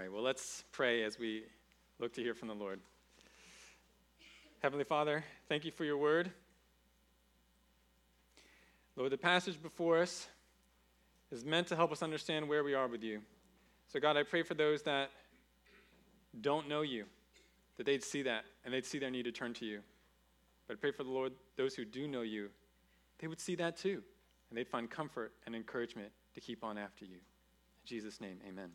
right, well, let's pray as we look to hear from the Lord. Heavenly Father, thank you for your word. Lord, the passage before us is meant to help us understand where we are with you. So God, I pray for those that don't know you, that they'd see that and they'd see their need to turn to you. But I pray for the Lord, those who do know you, they would see that too, and they'd find comfort and encouragement to keep on after you. In Jesus' name, amen.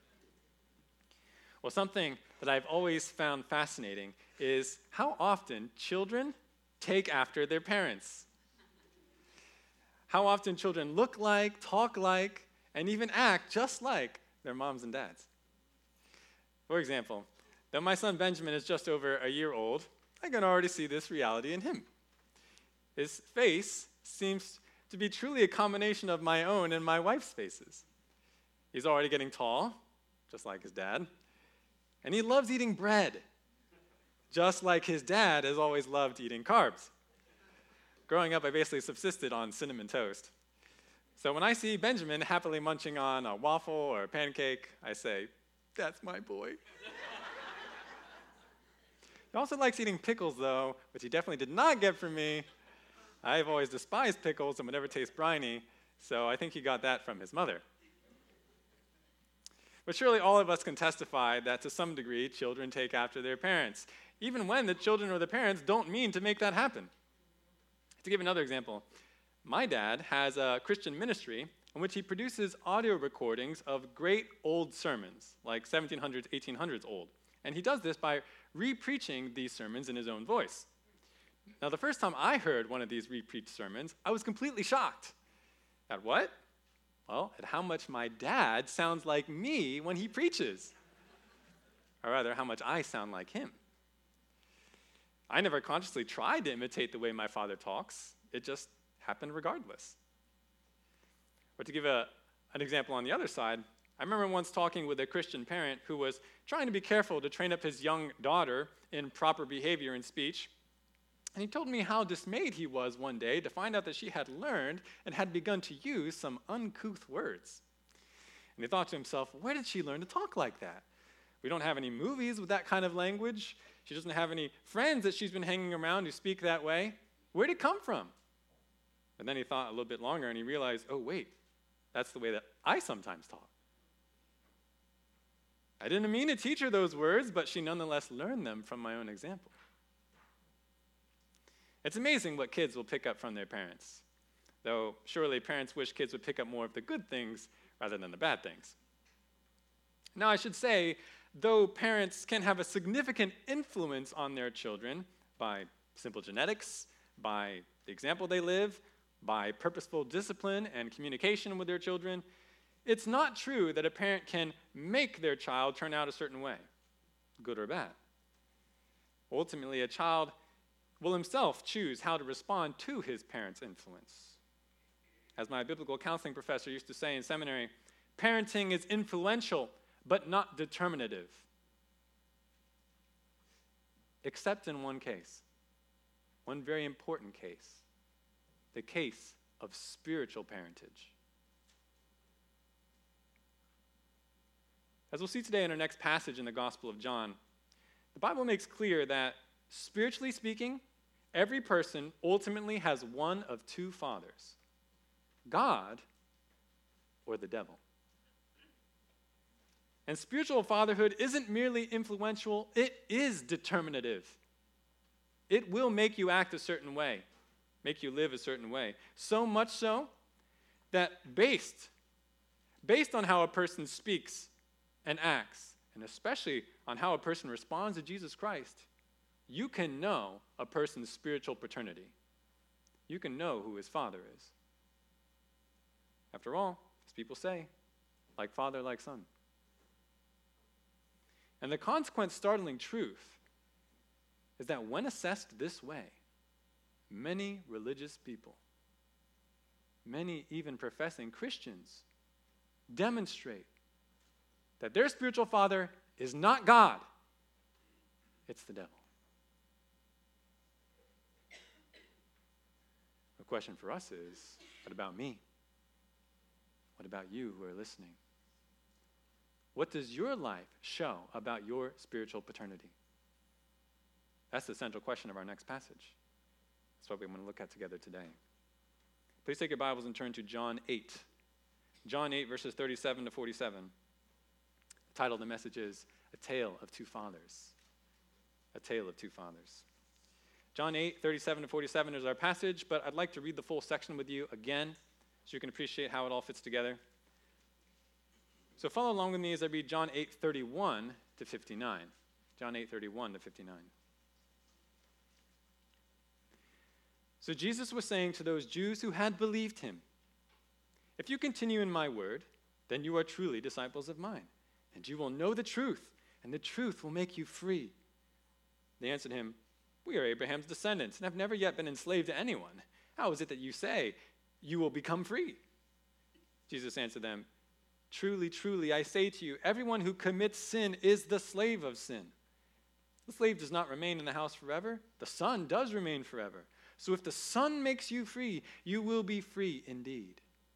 Well, something that I've always found fascinating is how often children take after their parents. How often children look like, talk like, and even act just like their moms and dads. For example, though my son Benjamin is just over a year old, I can already see this reality in him. His face seems to be truly a combination of my own and my wife's faces. He's already getting tall, just like his dad. And he loves eating bread, just like his dad has always loved eating carbs. Growing up, I basically subsisted on cinnamon toast. So when I see Benjamin happily munching on a waffle or a pancake, I say, that's my boy. He also likes eating pickles, though, which he definitely did not get from me. I've always despised pickles and would never taste briny, so I think he got that from his mother. But surely all of us can testify that to some degree children take after their parents, even when the children or the parents don't mean to make that happen. To give another example, my dad has a Christian ministry in which he produces audio recordings of great old sermons, like 1700s, 1800s old. And he does this by re-preaching these sermons in his own voice. Now, the first time I heard one of these re-preached sermons, I was completely shocked. At what? Well, at how much my dad sounds like me when he preaches. Or rather, how much I sound like him. I never consciously tried to imitate the way my father talks. It just happened regardless. Or to give an example on the other side, I remember once talking with a Christian parent who was trying to be careful to train up his young daughter in proper behavior and speech. And he told me how dismayed he was one day to find out that she had learned and had begun to use some uncouth words. And he thought to himself, where did she learn to talk like that? We don't have any movies with that kind of language. She doesn't have any friends that she's been hanging around who speak that way. Where did it come from? And then he thought a little bit longer and he realized, oh, wait, that's the way that I sometimes talk. I didn't mean to teach her those words, but she nonetheless learned them from my own example. It's amazing what kids will pick up from their parents, though surely parents wish kids would pick up more of the good things rather than the bad things. Now, I should say, though parents can have a significant influence on their children by simple genetics, by the example they live, by purposeful discipline and communication with their children, it's not true that a parent can make their child turn out a certain way, good or bad. Ultimately, a child will himself choose how to respond to his parents' influence. As my biblical counseling professor used to say in seminary, parenting is influential, but not determinative. Except in one case, one very important case, the case of spiritual parentage. As we'll see today in our next passage in the Gospel of John, the Bible makes clear that, spiritually speaking, every person ultimately has one of two fathers, God or the devil. And spiritual fatherhood isn't merely influential, it is determinative. It will make you act a certain way, make you live a certain way. So much so that based on how a person speaks and acts, and especially on how a person responds to Jesus Christ, you can know a person's spiritual paternity. You can know who his father is. After all, as people say, like father, like son. And the consequent startling truth is that when assessed this way, many religious people, many even professing Christians, demonstrate that their spiritual father is not God, it's the devil. The question for us is, what about me? What about you who are listening? What does your life show about your spiritual paternity? That's the central question of our next passage. That's what we want to look at together today. Please take your Bibles and turn to John 8. John 8, verses 37 to 47. The title of the message is A Tale of Two Fathers. A Tale of Two Fathers. John 8, 37 to 47 is our passage, but I'd like to read the full section with you again so you can appreciate how it all fits together. So follow along with me as I read John 8, 31 to 59. John 8, 31 to 59. So Jesus was saying to those Jews who had believed him, "If you continue in my word, then you are truly disciples of mine, and you will know the truth, and the truth will make you free." They answered him, "We are Abraham's descendants and have never yet been enslaved to anyone. How is it that you say you will become free?" Jesus answered them, "Truly, truly, I say to you, everyone who commits sin is the slave of sin. The slave does not remain in the house forever. The son does remain forever. So if the Son makes you free, you will be free indeed.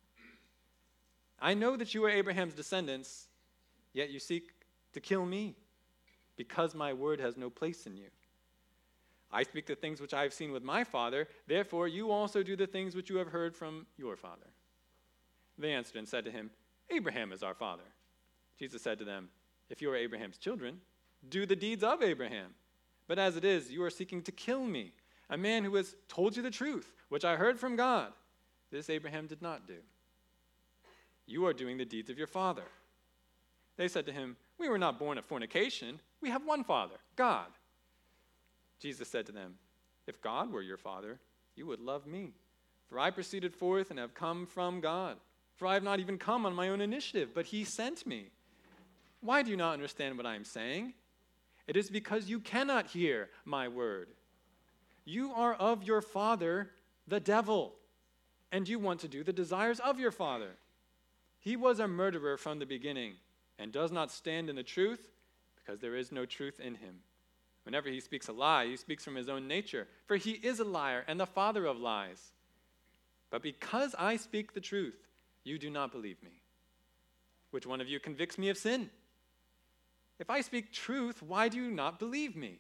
I know that you are Abraham's descendants, yet you seek to kill me, because my word has no place in you. I speak the things which I have seen with my father, therefore you also do the things which you have heard from your father." They answered and said to him, "Abraham is our father." Jesus said to them, "If you are Abraham's children, do the deeds of Abraham. But as it is, you are seeking to kill me, a man who has told you the truth, which I heard from God. This Abraham did not do. You are doing the deeds of your father." They said to him, "We were not born of fornication. We have one Father, God." Jesus said to them, "If God were your Father, you would love me, for I proceeded forth and have come from God. For I have not even come on my own initiative, but he sent me. Why do you not understand what I am saying? It is because you cannot hear my word. You are of your father, the devil, and you want to do the desires of your father. He was a murderer from the beginning and does not stand in the truth because there is no truth in him. Whenever he speaks a lie, he speaks from his own nature, for he is a liar and the father of lies. But because I speak the truth, you do not believe me. Which one of you convicts me of sin? If I speak truth, why do you not believe me?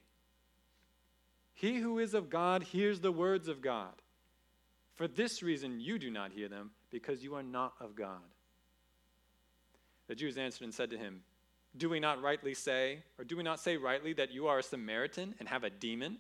He who is of God hears the words of God. For this reason you do not hear them, because you are not of God." The Jews answered and said to him, do we not say rightly that you are a Samaritan and have a demon?"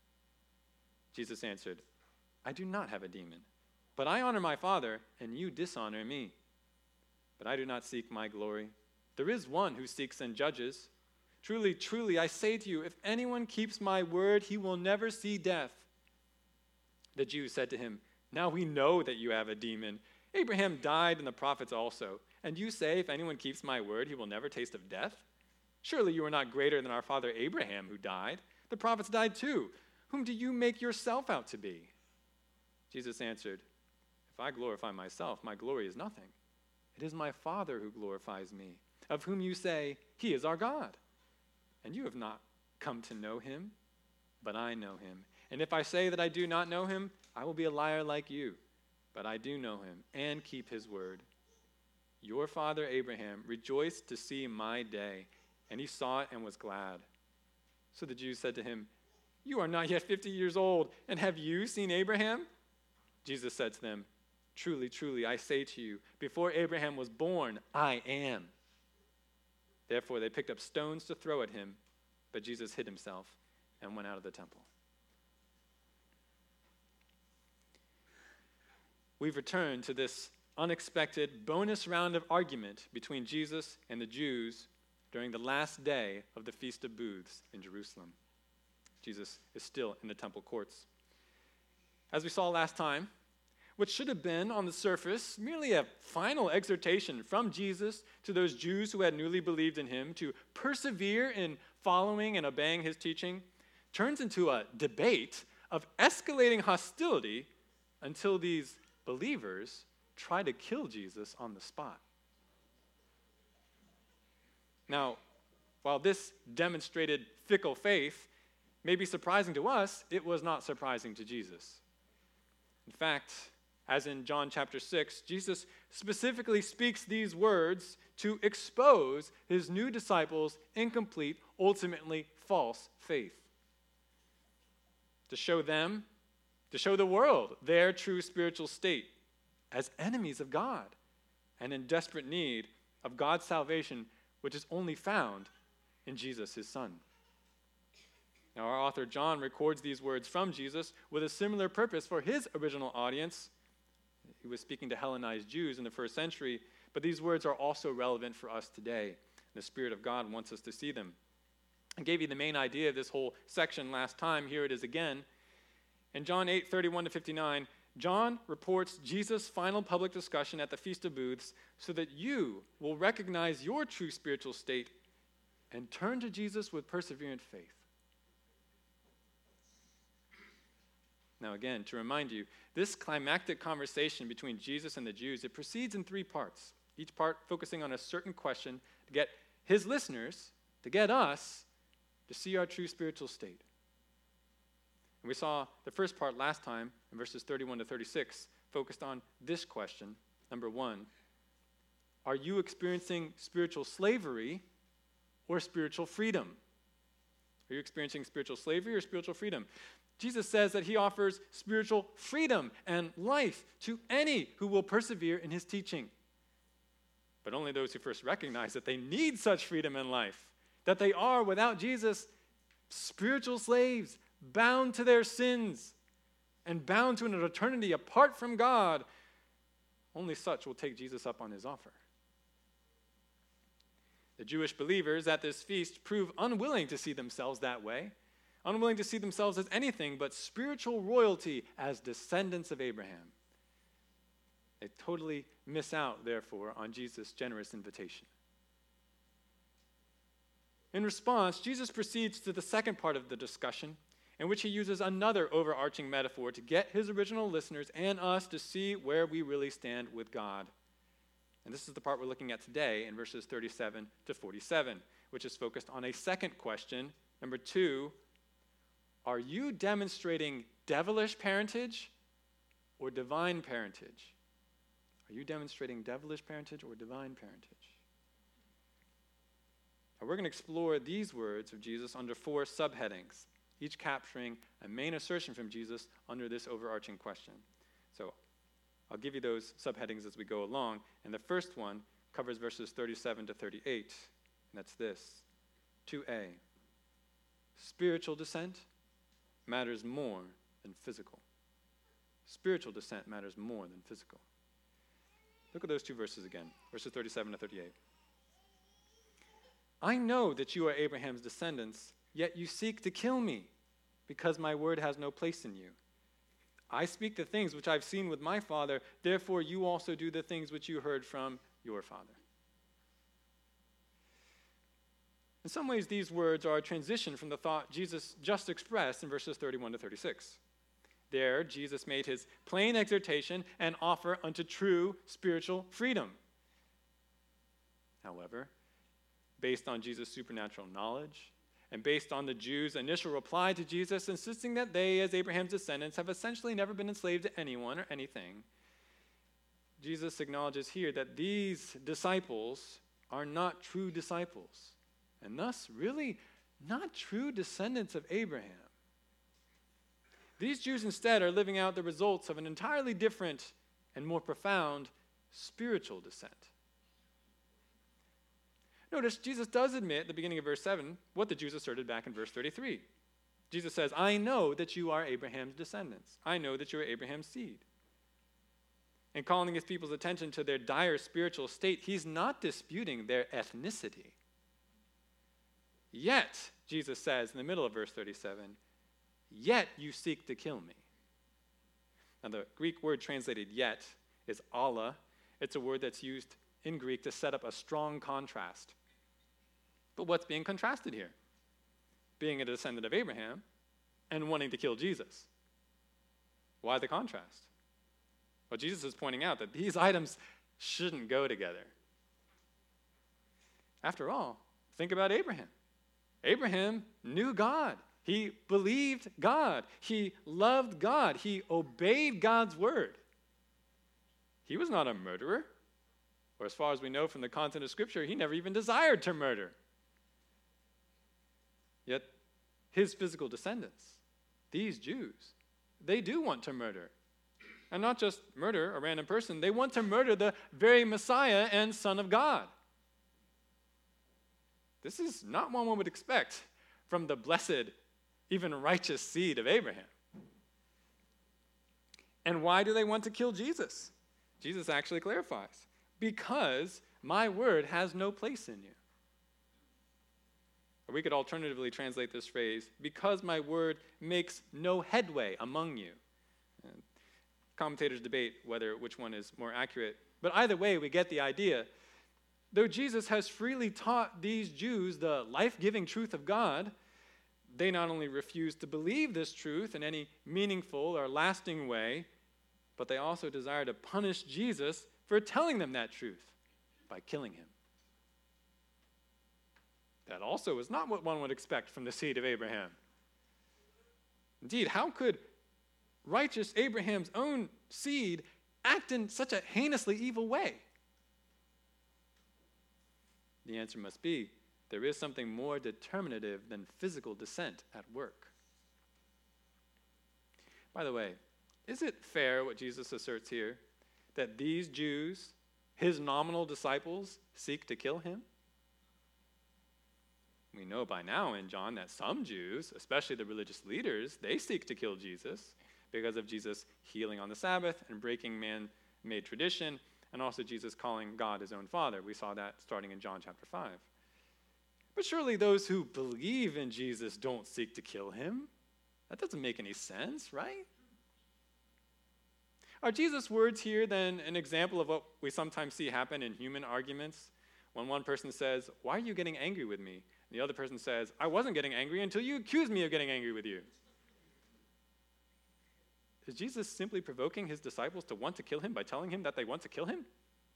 Jesus answered, "I do not have a demon, but I honor my Father, and you dishonor me. But I do not seek my glory. There is one who seeks and judges. Truly, truly, I say to you, if anyone keeps my word, he will never see death." The Jews said to him, "Now we know that you have a demon. Abraham died and the prophets also. And you say, if anyone keeps my word, he will never taste of death? Surely you are not greater than our father Abraham, who died. The prophets died too. Whom do you make yourself out to be?" Jesus answered, "If I glorify myself, my glory is nothing. It is my Father who glorifies me, of whom you say, he is our God. And you have not come to know him, but I know him. And if I say that I do not know him, I will be a liar like you. But I do know him and keep his word. Your father Abraham rejoiced to see my day, and he saw it and was glad." So the Jews said to him, "You are not yet 50 years old, and have you seen Abraham?" Jesus said to them, "Truly, truly, I say to you, before Abraham was born, I am." Therefore they picked up stones to throw at him, but Jesus hid himself and went out of the temple. We've returned to this unexpected bonus round of argument between Jesus and the Jews during the last day of the Feast of Booths in Jerusalem. Jesus is still in the temple courts. As we saw last time, what should have been on the surface merely a final exhortation from Jesus to those Jews who had newly believed in him to persevere in following and obeying his teaching turns into a debate of escalating hostility until these believers try to kill Jesus on the spot. Now, while this demonstrated fickle faith may be surprising to us, it was not surprising to Jesus. In fact, as in John chapter 6, Jesus specifically speaks these words to expose his new disciples' incomplete, ultimately false faith. To show them, to show the world their true spiritual state as enemies of God and in desperate need of God's salvation, which is only found in Jesus, his Son. Now, our author John records these words from Jesus with a similar purpose for his original audience. He was speaking to Hellenized Jews in the first century, but these words are also relevant for us today. The Spirit of God wants us to see them. I gave you the main idea of this whole section last time. Here it is again. In John 8:31-59, John reports Jesus' final public discussion at the Feast of Booths so that you will recognize your true spiritual state and turn to Jesus with perseverant faith. Now again, to remind you, this climactic conversation between Jesus and the Jews, it proceeds in 3 parts, each part focusing on a certain question to get his listeners, to get us, to see our true spiritual state. And we saw the first part last time in verses 31-36, focused on this question. Number 1, are you experiencing spiritual slavery or spiritual freedom? Are you experiencing spiritual slavery or spiritual freedom? Jesus says that he offers spiritual freedom and life to any who will persevere in his teaching. But only those who first recognize that they need such freedom and life, that they are, without Jesus, spiritual slaves, bound to their sins and bound to an eternity apart from God. Only such will take Jesus up on his offer. The Jewish believers at this feast prove unwilling to see themselves that way, unwilling to see themselves as anything but spiritual royalty as descendants of Abraham. They totally miss out, therefore, on Jesus' generous invitation. In response, Jesus proceeds to the second part of the discussion, in which he uses another overarching metaphor to get his original listeners and us to see where we really stand with God. And this is the part we're looking at today in verses 37-47, which is focused on a second question. Number 2, are you demonstrating devilish parentage or divine parentage? Are you demonstrating devilish parentage or divine parentage? Now we're going to explore these words of Jesus under 4 subheadings, each capturing a main assertion from Jesus under this overarching question. So I'll give you those subheadings as we go along. And the first one covers verses 37-38. And that's this. 2a. Spiritual descent matters more than physical. Spiritual descent matters more than physical. Look at those 2 verses again. Verses 37-38. I know that you are Abraham's descendants, yet you seek to kill me, because my word has no place in you. I speak the things which I've seen with my father, therefore you also do the things which you heard from your father. In some ways, these words are a transition from the thought Jesus just expressed in verses 31-36. There, Jesus made his plain exhortation and offer unto true spiritual freedom. However, based on Jesus' supernatural knowledge, and based on the Jews' initial reply to Jesus, insisting that they, as Abraham's descendants, have essentially never been enslaved to anyone or anything, Jesus acknowledges here that these disciples are not true disciples, and thus really not true descendants of Abraham. These Jews instead are living out the results of an entirely different and more profound spiritual descent. Notice Jesus does admit at the beginning of verse 7 what the Jews asserted back in verse 33. Jesus says, I know that you are Abraham's descendants. I know that you are Abraham's seed. And calling his people's attention to their dire spiritual state, he's not disputing their ethnicity. Yet, Jesus says in the middle of verse 37, yet you seek to kill me. Now the Greek word translated yet is alla. It's a word that's used in Greek to set up a strong contrast. But what's being contrasted here? Being a descendant of Abraham and wanting to kill Jesus. Why the contrast? Well, Jesus is pointing out that these items shouldn't go together. After all, think about Abraham. Abraham knew God. He believed God. He loved God. He obeyed God's word. He was not a murderer. Or as far as we know from the content of Scripture, he never even desired to murder. Yet his physical descendants, these Jews, they do want to murder. And not just murder a random person, they want to murder the very Messiah and Son of God. This is not what one would expect from the blessed, even righteous seed of Abraham. And why do they want to kill Jesus? Jesus actually clarifies. Because my word has no place in you. Or we could alternatively translate this phrase, because my word makes no headway among you. And commentators debate which one is more accurate. But either way, we get the idea. Though Jesus has freely taught these Jews the life-giving truth of God, they not only refuse to believe this truth in any meaningful or lasting way, but they also desire to punish Jesus for telling them that truth by killing him. That also is not what one would expect from the seed of Abraham. Indeed, how could righteous Abraham's own seed act in such a heinously evil way? The answer must be there is something more determinative than physical descent at work. By the way, is it fair what Jesus asserts here, that these Jews, his nominal disciples, seek to kill him? We know by now in John that some Jews, especially the religious leaders, they seek to kill Jesus because of Jesus healing on the Sabbath and breaking man-made tradition, and also Jesus calling God his own Father. We saw that starting in John chapter 5. But surely those who believe in Jesus don't seek to kill him. That doesn't make any sense, right? Are Jesus' words here then an example of what we sometimes see happen in human arguments? When one person says, "Why are you getting angry with me?" And the other person says, "I wasn't getting angry until you accused me of getting angry with you." Is Jesus simply provoking his disciples to want to kill him by telling him that they want to kill him?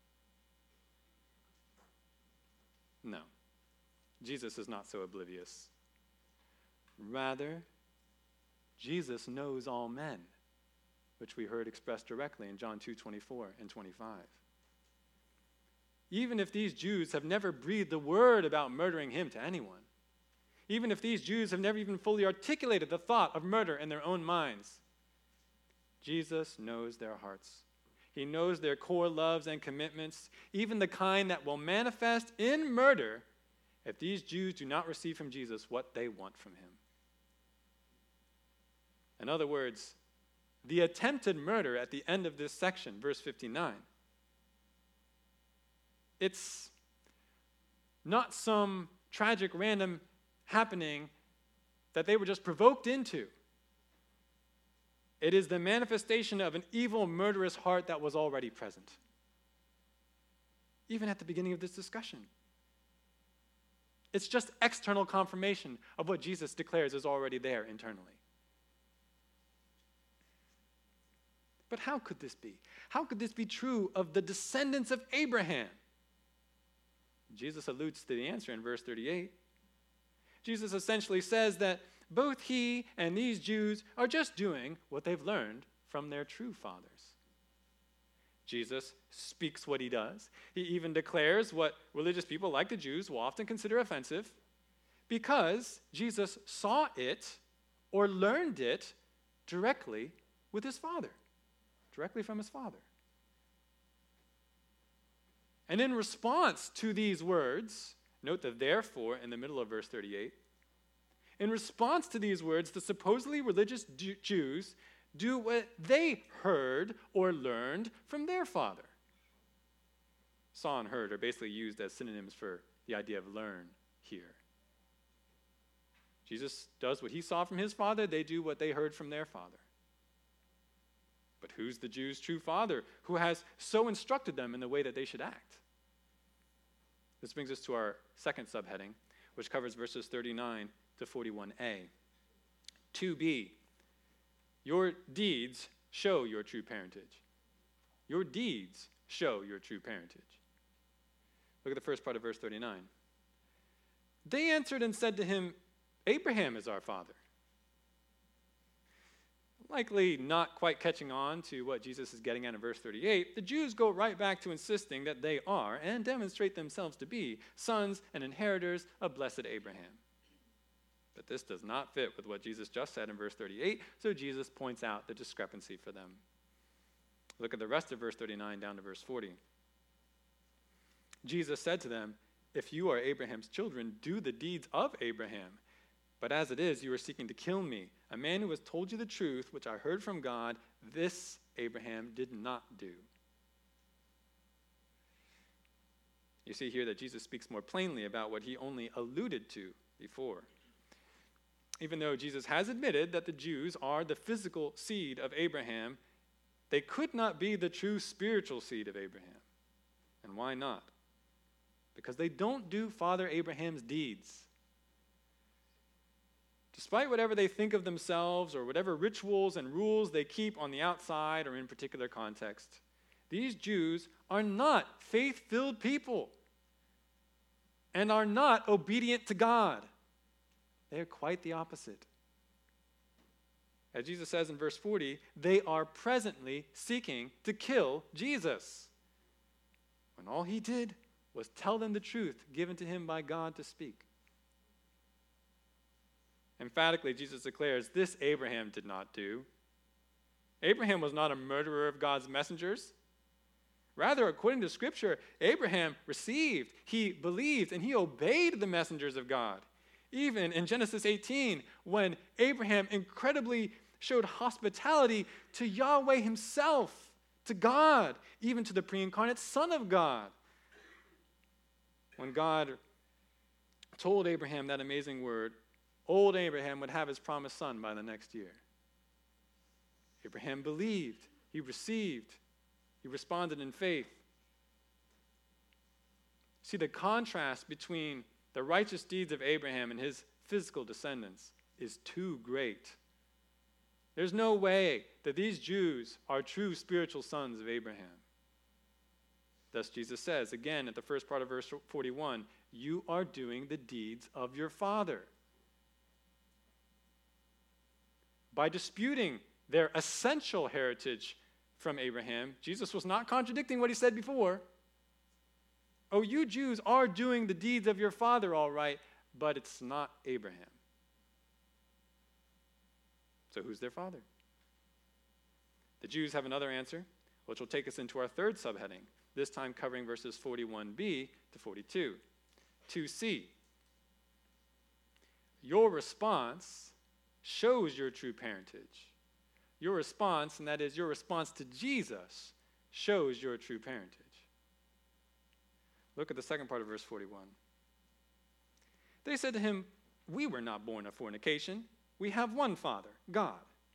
No. Jesus is not so oblivious. Rather, Jesus knows all men, which we heard expressed directly in John 2:24 and 25. Even if these Jews have never breathed a word about murdering him to anyone, even if these Jews have never even fully articulated the thought of murder in their own minds, Jesus knows their hearts. He knows their core loves and commitments, even the kind that will manifest in murder if these Jews do not receive from Jesus what they want from him. In other words, the attempted murder at the end of this section, verse 59, it's not some tragic random happening that they were just provoked into. It is the manifestation of an evil, murderous heart that was already present, even at the beginning of this discussion. It's just external confirmation of what Jesus declares is already there internally. But how could this be? How could this be true of the descendants of Abraham? Jesus alludes to the answer in verse 38. Jesus essentially says that both he and these Jews are just doing what they've learned from their true fathers. Jesus speaks what he does. He even declares what religious people like the Jews will often consider offensive, because Jesus saw it or learned it directly with his Father, directly from his Father. And in response to these words, note the therefore in the middle of verse 38, in response to these words, the supposedly religious Jews do what they heard or learned from their father. Saw and heard are basically used as synonyms for the idea of learn here. Jesus does what he saw from his father, they do what they heard from their father. But who's the Jews' true father who has so instructed them in the way that they should act? This brings us to our second subheading, which covers verses 39 to 41a. 2b, your deeds show your true parentage. Your deeds show your true parentage. Look at the first part of verse 39. They answered and said to him, Abraham is our father. likely not quite catching on to what Jesus is getting at in verse 38, the Jews go right back to insisting that they are, and demonstrate themselves to be, sons and inheritors of blessed Abraham. But this does not fit with what Jesus just said in verse 38, so Jesus points out the discrepancy for them. Look at the rest of verse 39 down to verse 40. Jesus said to them, "If you are Abraham's children, do the deeds of Abraham. But as it is, you are seeking to kill me, a man who has told you the truth, which I heard from God. This Abraham did not do." You see here that Jesus speaks more plainly about what he only alluded to before. Even though Jesus has admitted that the Jews are the physical seed of Abraham, they could not be the true spiritual seed of Abraham. And why not? Because they don't do Father Abraham's deeds. Despite whatever they think of themselves or whatever rituals and rules they keep on the outside or in particular context, these Jews are not faith-filled people and are not obedient to God. They are quite the opposite. As Jesus says in verse 40, they are presently seeking to kill Jesus, when all he did was tell them the truth given to him by God to speak. Emphatically, Jesus declares, this Abraham did not do. Abraham was not a murderer of God's messengers. Rather, according to Scripture, Abraham received, he believed, and he obeyed the messengers of God. Even in Genesis 18, when Abraham incredibly showed hospitality to Yahweh himself, to God, even to the pre-incarnate Son of God. When God told Abraham that amazing word, old Abraham would have his promised son by the next year. Abraham believed, he received, he responded in faith. See, the contrast between the righteous deeds of Abraham and his physical descendants is too great. There's no way that these Jews are true spiritual sons of Abraham. Thus Jesus says, again at the first part of verse 41, you are doing the deeds of your father. By disputing their essential heritage from Abraham, Jesus was not contradicting what he said before. Oh, you Jews are doing the deeds of your father, all right, but it's not Abraham. So who's their father? The Jews have another answer, which will take us into our third subheading, this time covering verses 41b to 42. 2c. Your response shows your true parentage. Your response, and that is your response to Jesus, shows your true parentage. Look at the second part of verse 41. They said to him, we were not born of fornication. We have one Father, God.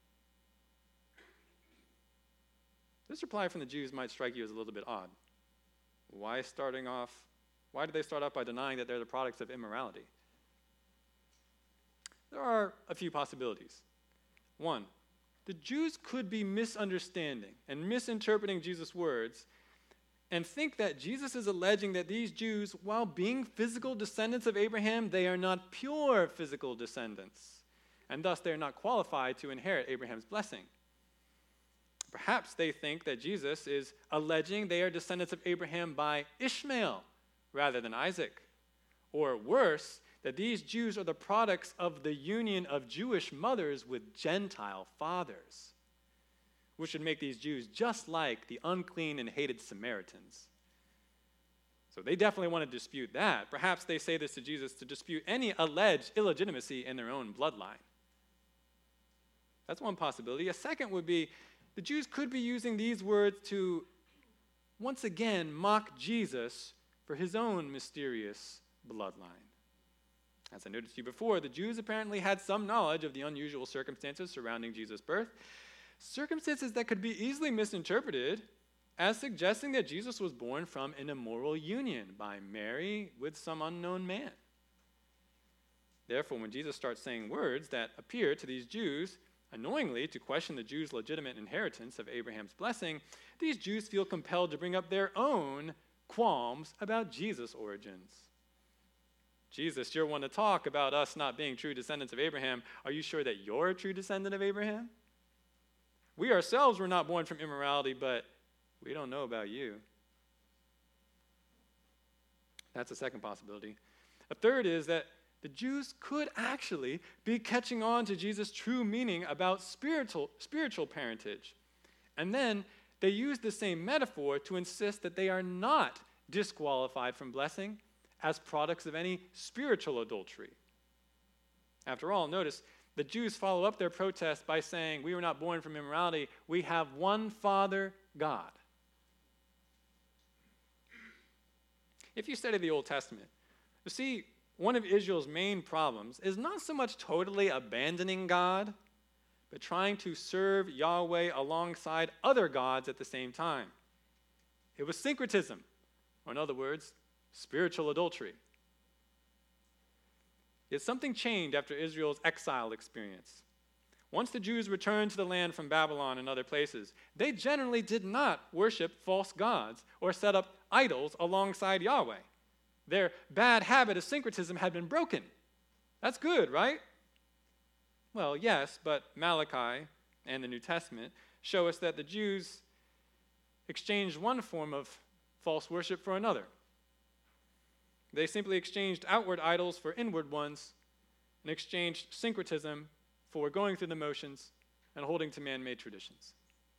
This reply from the Jews might strike you as a little bit odd. Why did they start off by denying that they're the products of immorality? There are a few possibilities. One, the Jews could be misunderstanding and misinterpreting Jesus' words and think that Jesus is alleging that these Jews, while being physical descendants of Abraham, they are not pure physical descendants, and thus they are not qualified to inherit Abraham's blessing. Perhaps they think that Jesus is alleging they are descendants of Abraham by Ishmael rather than Isaac. Or worse, that these Jews are the products of the union of Jewish mothers with Gentile fathers, which should make these Jews just like the unclean and hated Samaritans. So they definitely want to dispute that. Perhaps they say this to Jesus to dispute any alleged illegitimacy in their own bloodline. That's one possibility. A second would be the Jews could be using these words to once again mock Jesus for his own mysterious bloodline. As I noted to you before, the Jews apparently had some knowledge of the unusual circumstances surrounding Jesus' birth, circumstances that could be easily misinterpreted as suggesting that Jesus was born from an immoral union by Mary with some unknown man. Therefore, when Jesus starts saying words that appear to these Jews annoyingly to question the Jews' legitimate inheritance of Abraham's blessing, these Jews feel compelled to bring up their own qualms about Jesus' origins. Jesus, you're one to talk about us not being true descendants of Abraham. Are you sure that you're a true descendant of Abraham? We ourselves were not born from immorality, but we don't know about you. That's a second possibility. A third is that the Jews could actually be catching on to Jesus' true meaning about spiritual parentage. And then they use the same metaphor to insist that they are not disqualified from blessing as products of any spiritual adultery. After all, notice, the Jews follow up their protest by saying, we were not born from immorality, we have one Father, God. If you study the Old Testament, you see, one of Israel's main problems is not so much totally abandoning God, but trying to serve Yahweh alongside other gods at the same time. It was syncretism, or in other words, spiritual adultery. Yet something changed after Israel's exile experience. Once the Jews returned to the land from Babylon and other places, they generally did not worship false gods or set up idols alongside Yahweh. Their bad habit of syncretism had been broken. That's good, right? Well, yes, but Malachi and the New Testament show us that the Jews exchanged one form of false worship for another. They simply exchanged outward idols for inward ones and exchanged syncretism for going through the motions and holding to man-made traditions.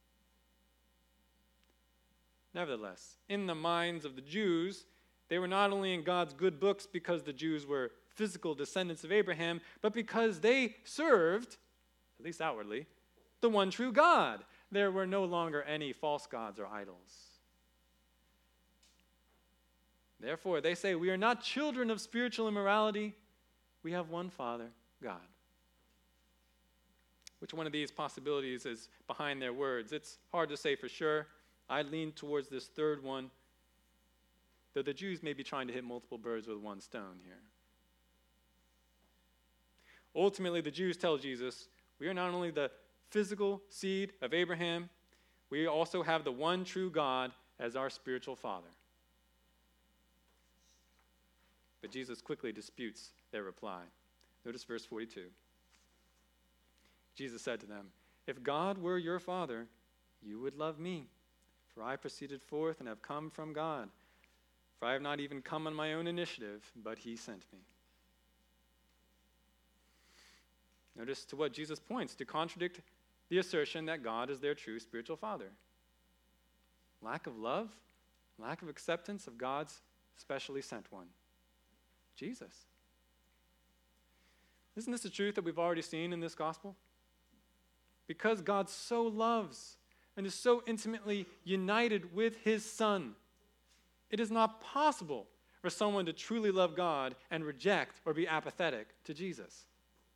Nevertheless, in the minds of the Jews, they were not only in God's good books because the Jews were physical descendants of Abraham, but because they served, at least outwardly, the one true God. There were no longer any false gods or idols. Therefore, they say, we are not children of spiritual immorality. We have one Father, God. Which one of these possibilities is behind their words? It's hard to say for sure. I lean towards this third one, though the Jews may be trying to hit multiple birds with one stone here. Ultimately, the Jews tell Jesus, we are not only the physical seed of Abraham, we also have the one true God as our spiritual father. But Jesus quickly disputes their reply. Notice verse 42. Jesus said to them, if God were your father, you would love me, for I proceeded forth and have come from God. For I have not even come on my own initiative, but he sent me. Notice to what Jesus points to contradict the assertion that God is their true spiritual father. Lack of love, lack of acceptance of God's specially sent one, Jesus. Isn't this a truth that we've already seen in this gospel? Because God so loves and is so intimately united with his Son, it is not possible for someone to truly love God and reject or be apathetic to Jesus.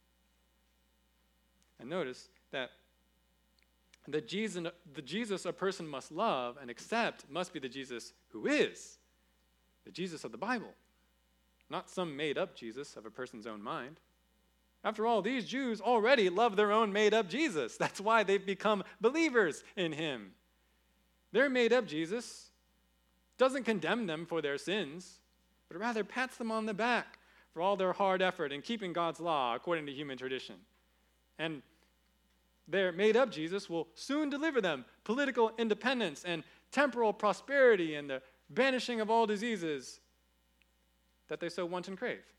And notice that the Jesus a person must love and accept must be the Jesus who is the Jesus of the Bible, not some made-up Jesus of a person's own mind. After all, these Jews already love their own made-up Jesus. That's why they've become believers in him. Their made-up Jesus doesn't condemn them for their sins, but rather pats them on the back for all their hard effort in keeping God's law according to human tradition. And their made-up Jesus will soon deliver them political independence and temporal prosperity and the banishing of all diseases that they so want and crave.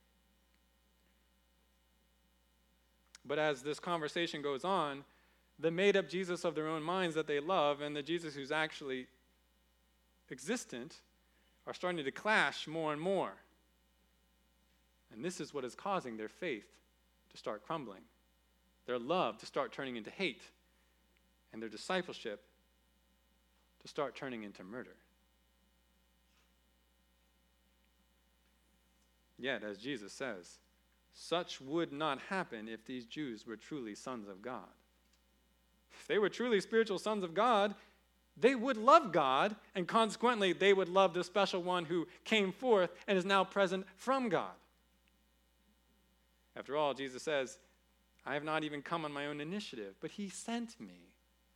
But as this conversation goes on, the made-up Jesus of their own minds that they love and the Jesus who's actually existent are starting to clash more and more. And this is what is causing their faith to start crumbling, their love to start turning into hate, and their discipleship to start turning into murder. Yet, as Jesus says, such would not happen if these Jews were truly sons of God. If they were truly spiritual sons of God, they would love God, and consequently, they would love the special one who came forth and is now present from God. After all, Jesus says, I have not even come on my own initiative, but he sent me.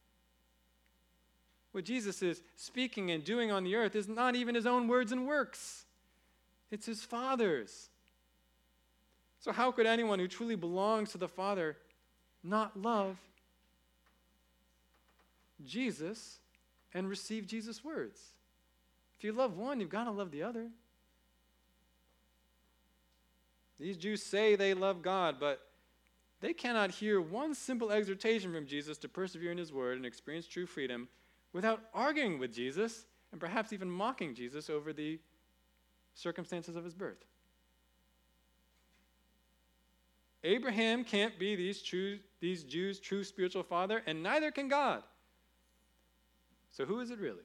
What Jesus is speaking and doing on the earth is not even his own words and works. It's his Father's. So how could anyone who truly belongs to the Father not love Jesus and receive Jesus' words. If you love one, you've got to love the other. These Jews say they love God, but they cannot hear one simple exhortation from Jesus to persevere in his word and experience true freedom without arguing with Jesus and perhaps even mocking Jesus over the circumstances of his birth. Abraham can't be these Jews' true spiritual father, and neither can God. So who is it really?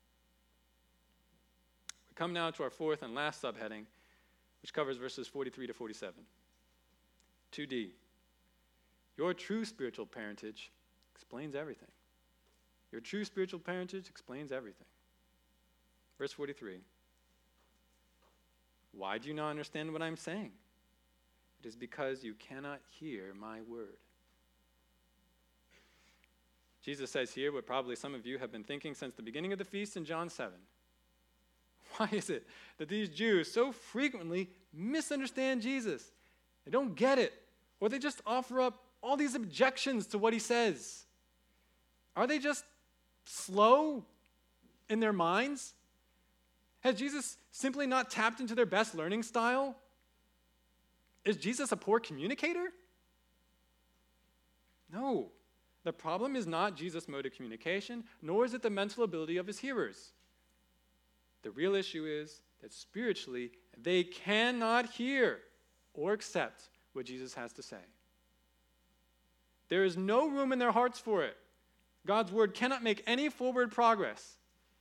We come now to our fourth and last subheading, which covers verses 43 to 47. 2D. Your true spiritual parentage explains everything. Your true spiritual parentage explains everything. Verse 43. Why do you not understand what I'm saying? It is because you cannot hear my word. Jesus says here what probably some of you have been thinking since the beginning of the feast in John 7. Why is it that these Jews so frequently misunderstand Jesus? They don't get it, or they just offer up all these objections to what he says. Are they just slow in their minds? Has Jesus simply not tapped into their best learning style? Is Jesus a poor communicator? No. The problem is not Jesus' mode of communication, nor is it the mental ability of his hearers. The real issue is that spiritually, they cannot hear or accept what Jesus has to say. There is no room in their hearts for it. God's word cannot make any forward progress.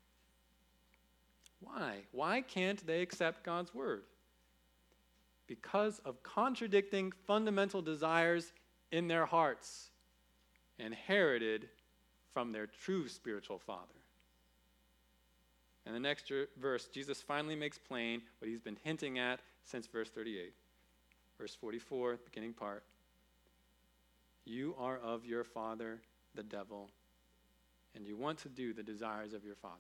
Why? Why can't they accept God's word? Because of contradicting fundamental desires in their hearts, inherited from their true spiritual father. In the next verse, Jesus finally makes plain what he's been hinting at since verse 38. Verse 44, beginning part. You are of your father, the devil, and you want to do the desires of your father.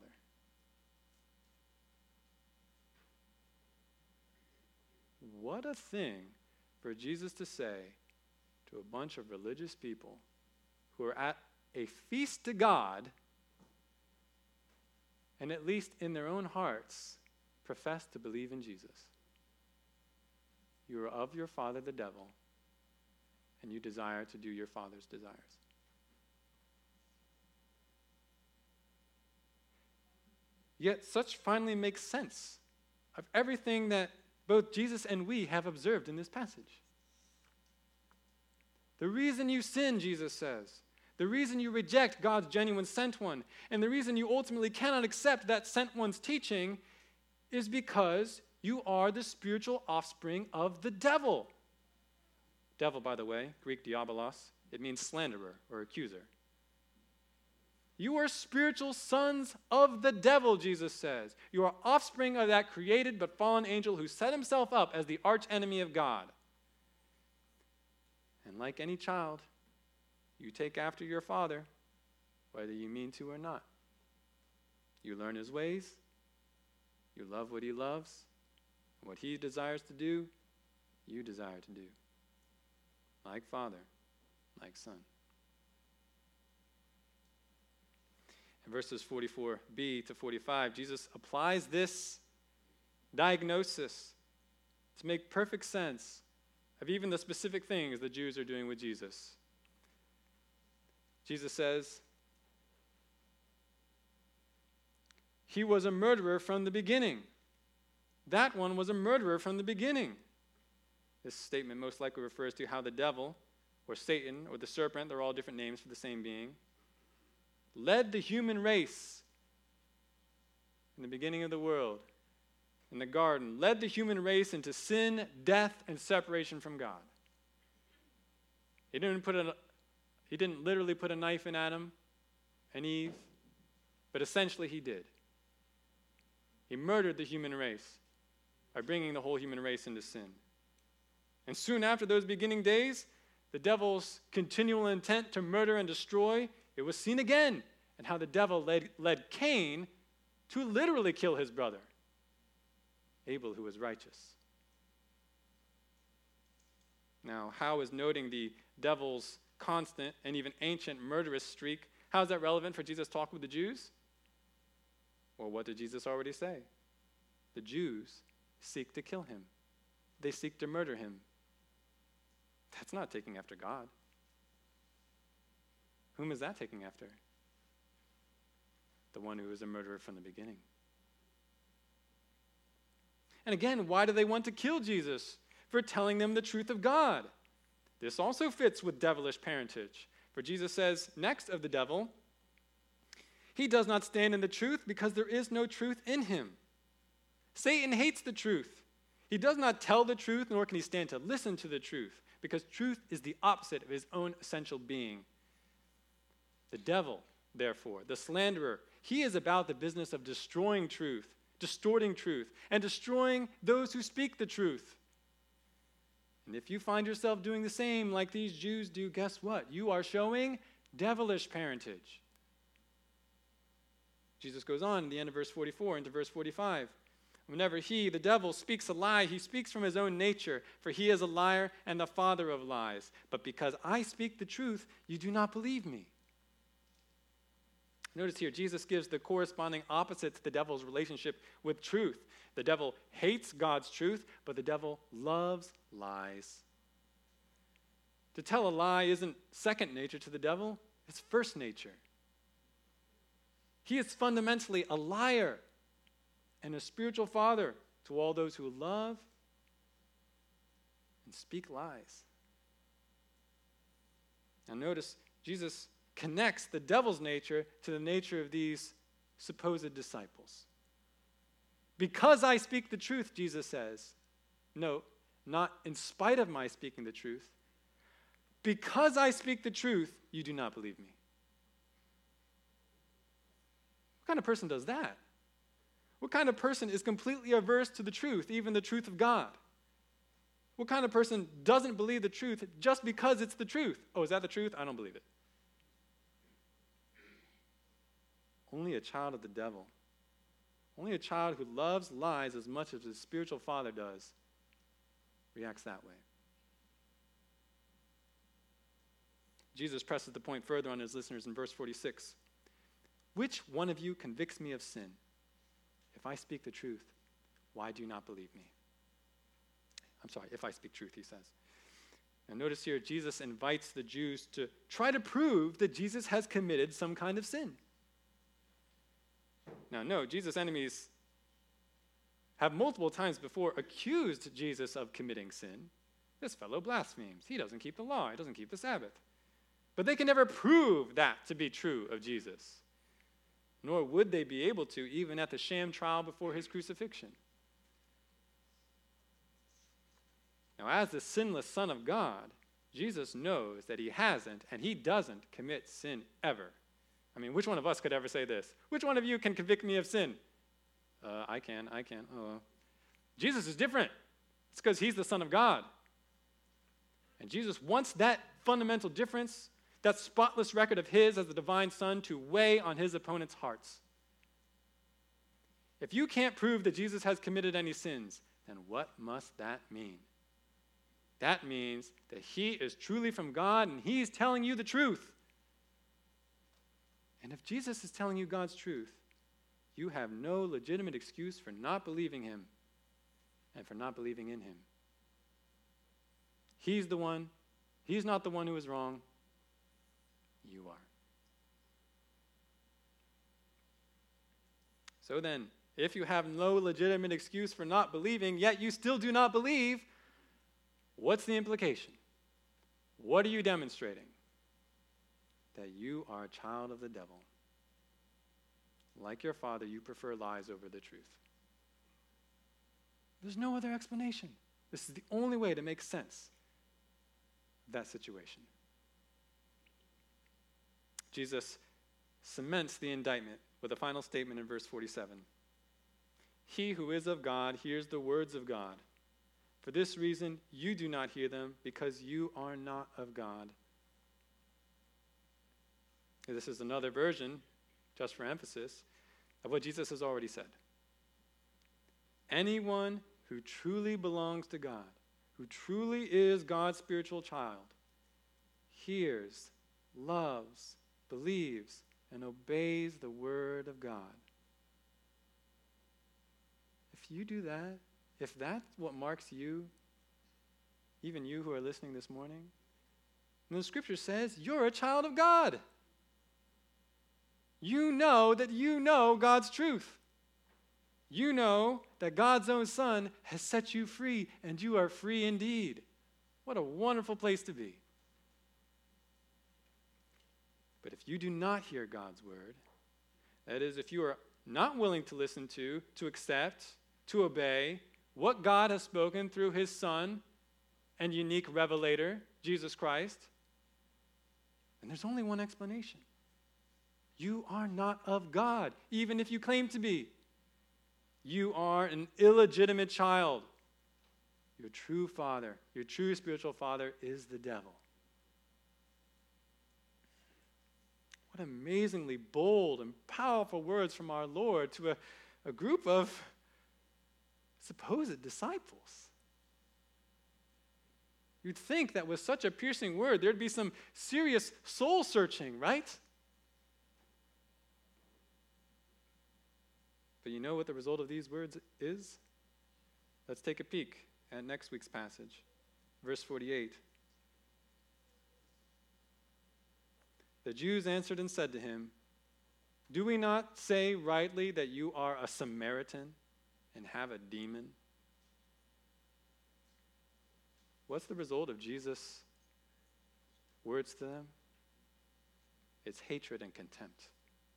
What a thing for Jesus to say to a bunch of religious people who are at a feast to God and at least in their own hearts profess to believe in Jesus. You are of your father the devil, and you desire to do your father's desires. Yet such finally makes sense of everything that both Jesus and we have observed in this passage. The reason you sin, Jesus says, the reason you reject God's genuine sent one, and the reason you ultimately cannot accept that sent one's teaching is because you are the spiritual offspring of the devil. Devil, by the way, Greek diabolos, it means slanderer or accuser. You are spiritual sons of the devil, Jesus says. You are offspring of that created but fallen angel who set himself up as the arch enemy of God. And like any child, you take after your father, whether you mean to or not. You learn his ways. You love what he loves. What he desires to do, you desire to do. Like father, like son. In verses 44b to 45, Jesus applies this diagnosis to make perfect sense of even the specific things the Jews are doing with Jesus. Jesus says, he was a murderer from the beginning. That one was a murderer from the beginning. This statement most likely refers to how the devil, or Satan, or the serpent, they're all different names for the same being, led the human race in the beginning of the world, in the garden, led the human race into sin, death, and separation from God. He didn't literally put a knife in Adam and Eve, but essentially he did. He murdered the human race by bringing the whole human race into sin. And soon after those beginning days, the devil's continual intent to murder and destroy, it was seen again, and how the devil led Cain to literally kill his brother, Abel, who was righteous. Now, how is noting the devil's constant and even ancient murderous streak How is that relevant for Jesus' talk with the Jews? Well, what did Jesus already say? The Jews seek to kill him. They seek to murder him. That's not taking after God. Whom is that taking after? The one who was a murderer from the beginning. And again, why do they want to kill Jesus? For telling them the truth of God. This also fits with devilish parentage. For Jesus says next of the devil, he does not stand in the truth because there is no truth in him. Satan hates the truth. He does not tell the truth, nor can he stand to listen to the truth, because truth is the opposite of his own essential being. The devil, therefore, the slanderer, he is about the business of destroying truth, distorting truth, and destroying those who speak the truth. And if you find yourself doing the same like these Jews do, guess what? You are showing devilish parentage. Jesus goes on in the end of verse 44 into verse 45. Whenever he, the devil, speaks a lie, he speaks from his own nature, for he is a liar and the father of lies. But because I speak the truth, you do not believe me. Notice here, Jesus gives the corresponding opposite to the devil's relationship with truth. The devil hates God's truth, but the devil loves lies. To tell a lie isn't second nature to the devil, it's first nature. He is fundamentally a liar and a spiritual father to all those who love and speak lies. Now notice, Jesus connects the devil's nature to the nature of these supposed disciples. Because I speak the truth, Jesus says, no, not in spite of my speaking the truth. Because I speak the truth, you do not believe me. What kind of person does that? What kind of person is completely averse to the truth, even the truth of God? What kind of person doesn't believe the truth just because it's the truth? Oh, is that the truth? I don't believe it. Only a child of the devil, only a child who loves lies as much as his spiritual father does, reacts that way. Jesus presses the point further on his listeners in verse 46. Which one of you convicts me of sin? If I speak the truth, why do you not believe me? I'm sorry, if I speak truth, he says. Now notice here, Jesus invites the Jews to try to prove that Jesus has committed some kind of sin. Now, no, Jesus' enemies have multiple times before accused Jesus of committing sin. This fellow blasphemes. He doesn't keep the law. He doesn't keep the Sabbath. But they can never prove that to be true of Jesus. Nor would they be able to, even at the sham trial before his crucifixion. Now, as the sinless Son of God, Jesus knows that he hasn't and he doesn't commit sin ever. I mean, which one of us could ever say this? Which one of you can convict me of sin? I can. Oh. Jesus is different. It's because he's the Son of God. And Jesus wants that fundamental difference, that spotless record of his as the divine Son, to weigh on his opponents' hearts. If you can't prove that Jesus has committed any sins, then what must that mean? That means that he is truly from God and he's telling you the truth. And if Jesus is telling you God's truth, you have no legitimate excuse for not believing him and for not believing in him. He's the one. He's not the one who is wrong. You are. So then, if you have no legitimate excuse for not believing, yet you still do not believe, what's the implication? What are you demonstrating? That you are a child of the devil. Like your father, you prefer lies over the truth. There's no other explanation. This is the only way to make sense of that situation. Jesus cements the indictment with a final statement in verse 47. He who is of God hears the words of God. For this reason, you do not hear them, because you are not of God. This is another version, just for emphasis, of what Jesus has already said. Anyone who truly belongs to God, who truly is God's spiritual child, hears, loves, believes, and obeys the word of God. If you do that, if that's what marks you, even you who are listening this morning, then the scripture says you're a child of God. You know that you know God's truth. You know that God's own Son has set you free, and you are free indeed. What a wonderful place to be. But if you do not hear God's word, that is, if you are not willing to listen to accept, to obey what God has spoken through his Son and unique revelator, Jesus Christ, then there's only one explanation. You are not of God, even if you claim to be. You are an illegitimate child. Your true father, your true spiritual father is the devil. What amazingly bold and powerful words from our Lord to a group of supposed disciples. You'd think that with such a piercing word, there'd be some serious soul searching, right? But you know what the result of these words is? Let's take a peek at next week's passage, verse 48. The Jews answered and said to him, "Do we not say rightly that you are a Samaritan and have a demon?" What's the result of Jesus' words to them? It's hatred and contempt.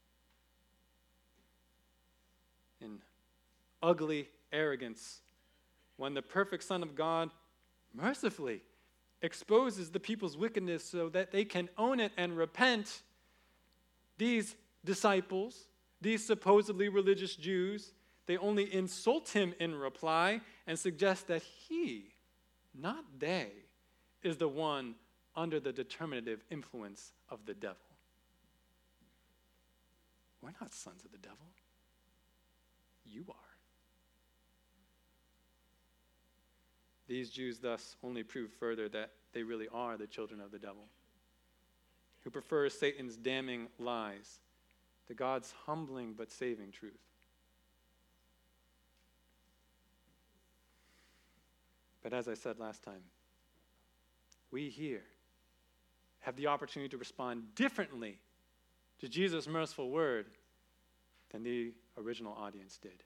In ugly arrogance, when the perfect Son of God mercifully exposes the people's wickedness so that they can own it and repent, these disciples, these supposedly religious Jews, they only insult him in reply and suggest that he, not they, is the one under the determinative influence of the devil. We're not sons of the devil. You are. These Jews thus only prove further that they really are the children of the devil, who prefer Satan's damning lies to God's humbling but saving truth. But as I said last time, we here have the opportunity to respond differently to Jesus' merciful word than the original audience did.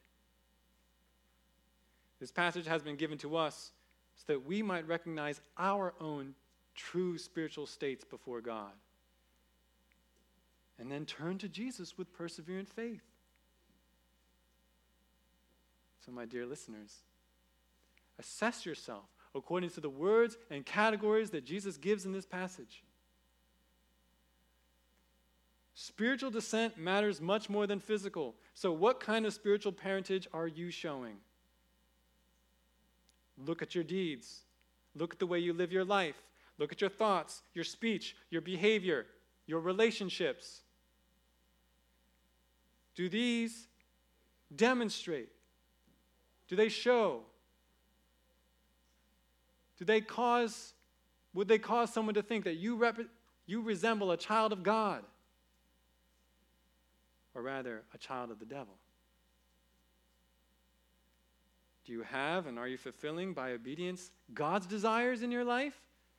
This passage has been given to us so that we might recognize our own true spiritual states before God, and then turn to Jesus with perseverant faith. So, my dear listeners, assess yourself according to the words and categories that Jesus gives in this passage. Spiritual descent matters much more than physical. So what kind of spiritual parentage are you showing? Look at your deeds. Look at the way you live your life. Look at your thoughts, your speech, your behavior, your relationships. Do these demonstrate? Do they show? Would they cause someone to think that you resemble a child of God? Or rather, a child of the devil? Do you have and are you fulfilling by obedience God's desires in your life?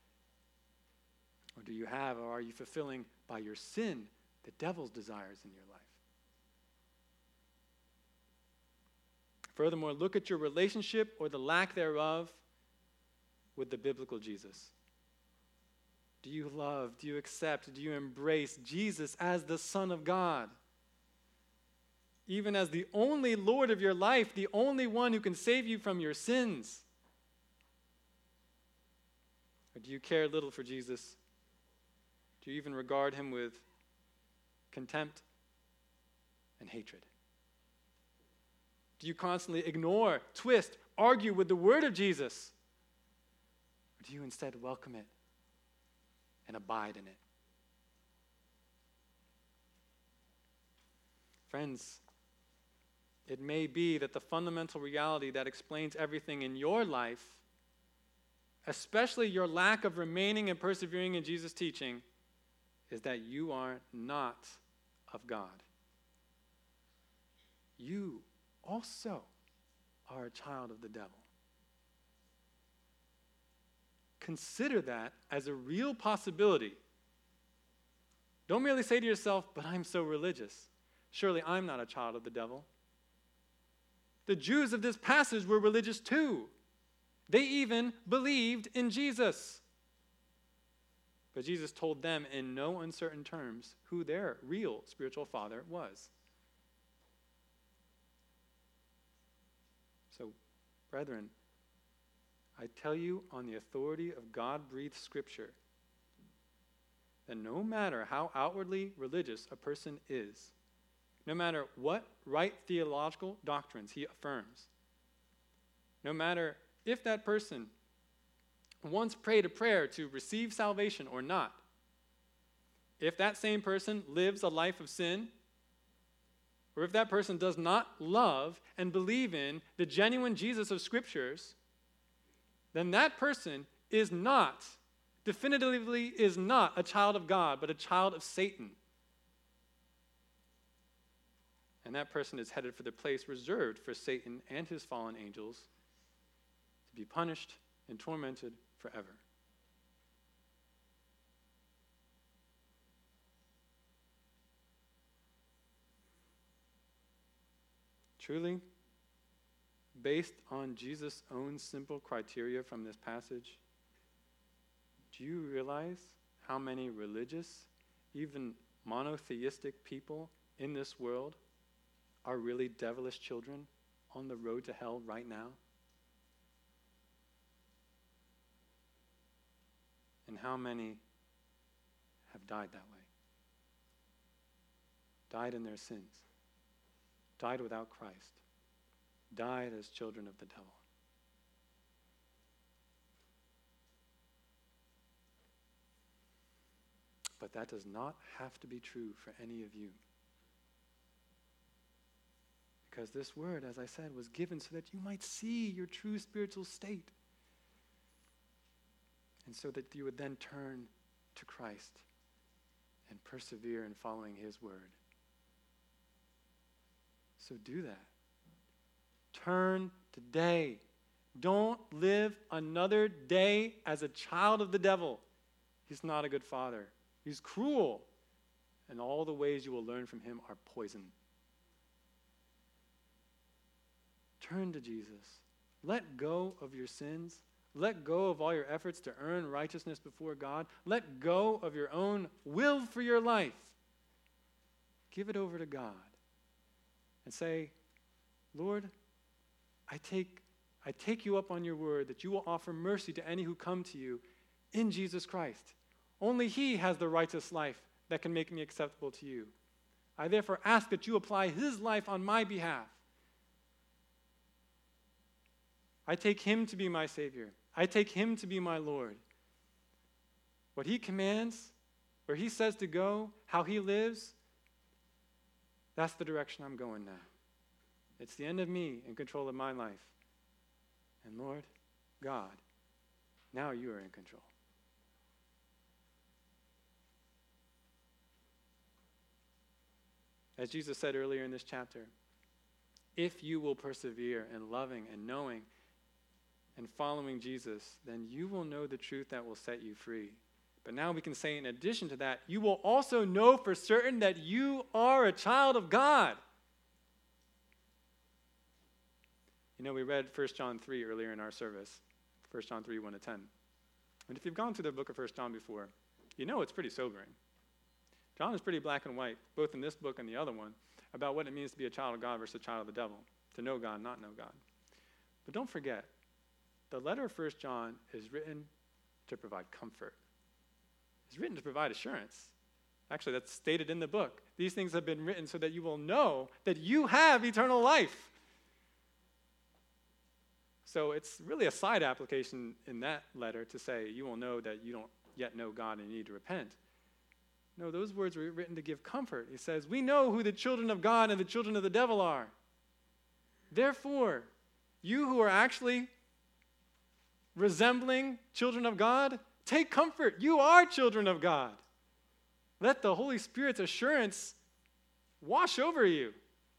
Or do you have or are you fulfilling by your sin the devil's desires in your life? Furthermore, look at your relationship or the lack thereof with the biblical Jesus. Do you love, do you accept, do you embrace Jesus as the Son of God? Even as the only Lord of your life, the only one who can save you from your sins? Or do you care little for Jesus? Do you even regard him with contempt and hatred? Do you constantly ignore, twist, argue with the word of Jesus? Or do you instead welcome it and abide in it? Friends, it may be that the fundamental reality that explains everything in your life, especially your lack of remaining and persevering in Jesus' teaching, is that you are not of God. You also are a child of the devil. Consider that as a real possibility. Don't merely say to yourself, but I'm so religious. Surely I'm not a child of the devil. The Jews of this passage were religious too. They even believed in Jesus. But Jesus told them in no uncertain terms who their real spiritual father was. So, brethren, I tell you on the authority of God-breathed Scripture that no matter how outwardly religious a person is, no matter what right theological doctrines he affirms, no matter if that person once prayed a prayer to receive salvation or not, if that same person lives a life of sin, or if that person does not love and believe in the genuine Jesus of Scriptures, then that person is not, definitively is not a child of God, but a child of Satan. And that person is headed for the place reserved for Satan and his fallen angels to be punished and tormented forever. Truly, based on Jesus' own simple criteria from this passage, do you realize how many religious, even monotheistic people in this world are really devilish children on the road to hell right now? And how many have died that way? Died in their sins. Died without Christ. Died as children of the devil. But that does not have to be true for any of you. Because this word, as I said, was given so that you might see your true spiritual state. And so that you would then turn to Christ and persevere in following his word. So do that. Turn today. Don't live another day as a child of the devil. He's not a good father. He's cruel. And all the ways you will learn from him are poison. Turn to Jesus. Let go of your sins. Let go of all your efforts to earn righteousness before God. Let go of your own will for your life. Give it over to God. And say, Lord, I take you up on your word that you will offer mercy to any who come to you in Jesus Christ. Only he has the righteous life that can make me acceptable to you. I therefore ask that you apply his life on my behalf. I take him to be my Savior. I take him to be my Lord. What he commands, where he says to go, how he lives, that's the direction I'm going now. It's the end of me in control of my life. And Lord, God, now you are in control. As Jesus said earlier in this chapter, if you will persevere in loving and knowing and following Jesus, then you will know the truth that will set you free. But now we can say, in addition to that, you will also know for certain that you are a child of God. You know, we read 1 John 3 earlier in our service, 1 John 3, 1 to 10. And if you've gone through the book of 1 John before, you know it's pretty sobering. John is pretty black and white, both in this book and the other one, about what it means to be a child of God versus a child of the devil, to know God, not know God. But don't forget, the letter of 1 John is written to provide comfort. It's written to provide assurance. Actually, that's stated in the book. These things have been written so that you will know that you have eternal life. So it's really a side application in that letter to say you will know that you don't yet know God and you need to repent. No, those words were written to give comfort. He says, we know who the children of God and the children of the devil are. Therefore, you who are actually resembling children of God, take comfort. You are children of God. Let the Holy Spirit's assurance wash over you.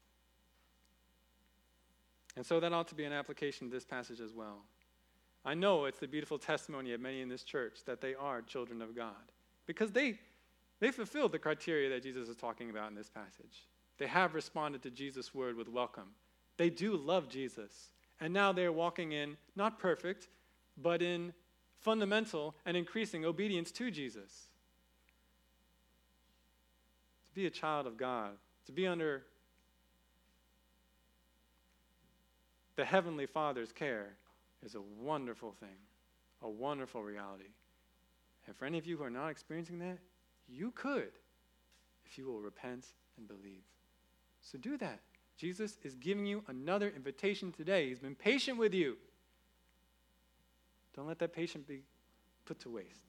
And so that ought to be an application of this passage as well. I know it's the beautiful testimony of many in this church that they are children of God because they fulfilled the criteria that Jesus is talking about in this passage. They have responded to Jesus' word with welcome. They do love Jesus. And now they're walking in, not perfect, but in fundamental and increasing obedience to Jesus. To be a child of God, to be under the Heavenly Father's care is a wonderful thing, a wonderful reality. And for any of you who are not experiencing that, you could if you will repent and believe. So do that. Jesus is giving you another invitation today. He's been patient with you. Don't let that patience be put to waste.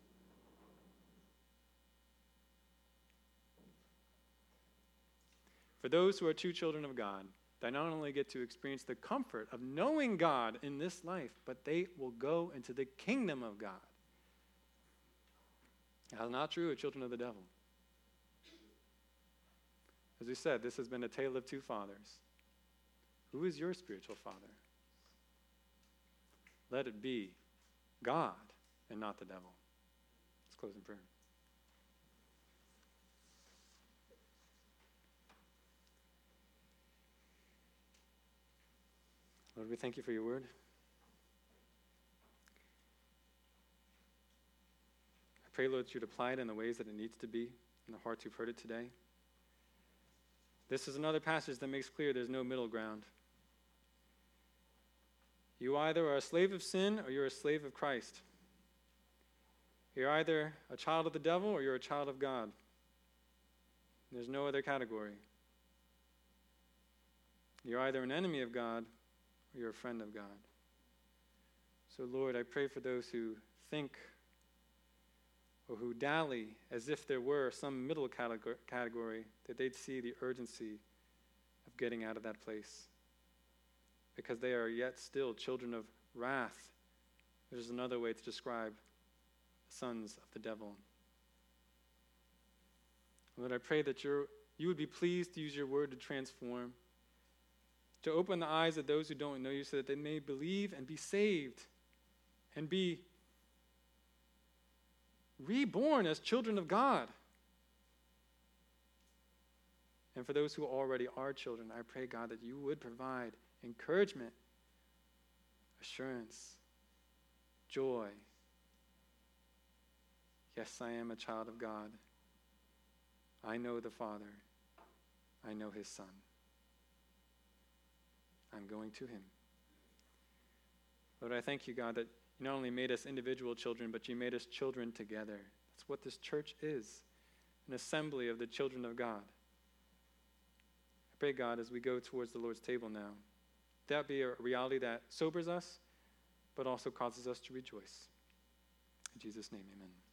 For those who are true children of God, they not only get to experience the comfort of knowing God in this life, but they will go into the kingdom of God. That's not true of children of the devil. As we said, this has been a tale of two fathers. Who is your spiritual father? Let it be God and not the devil. Let's close in prayer. Lord, we thank you for your word. I pray, Lord, that you'd apply it in the ways that it needs to be in the hearts who've heard it today. This is another passage that makes clear there's no middle ground. You either are a slave of sin or you're a slave of Christ. You're either a child of the devil or you're a child of God. There's no other category. You're either an enemy of God or you're a friend of God. So, Lord, I pray for those who think or who dally as if there were some middle category, that they'd see the urgency of getting out of that place. Because they are yet still children of wrath. There's another way to describe sons of the devil. Lord, I pray that you would be pleased to use your word to transform, to open the eyes of those who don't know you so that they may believe and be saved and be reborn as children of God. And for those who already are children, I pray, God, that you would provide encouragement, assurance, joy. Yes, I am a child of God. I know the Father. I know his Son. I'm going to him. Lord, I thank you, God, that you not only made us individual children, but you made us children together. That's what this church is, an assembly of the children of God. I pray, God, as we go towards the Lord's table now, that be a reality that sobers us, but also causes us to rejoice. In Jesus' name, amen.